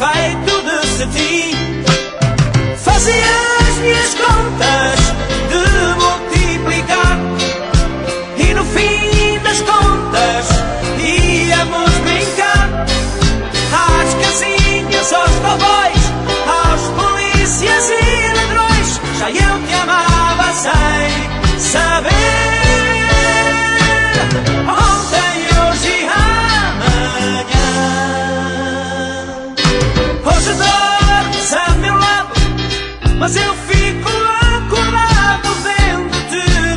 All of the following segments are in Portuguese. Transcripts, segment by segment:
feito de cetim. Fazia as minhas contas de multiplicar e no fim das contas íamos brincar às casinhas, aos cowboys, aos polícias e ladrões. Já eu te amava sem saber. Ontem, hoje e amanhã. Hoje dormes a meu lado, mas eu fico acordado vendo-te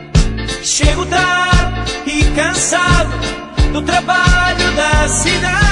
dormir. Chego tarde e cansado do trabalho da cidade.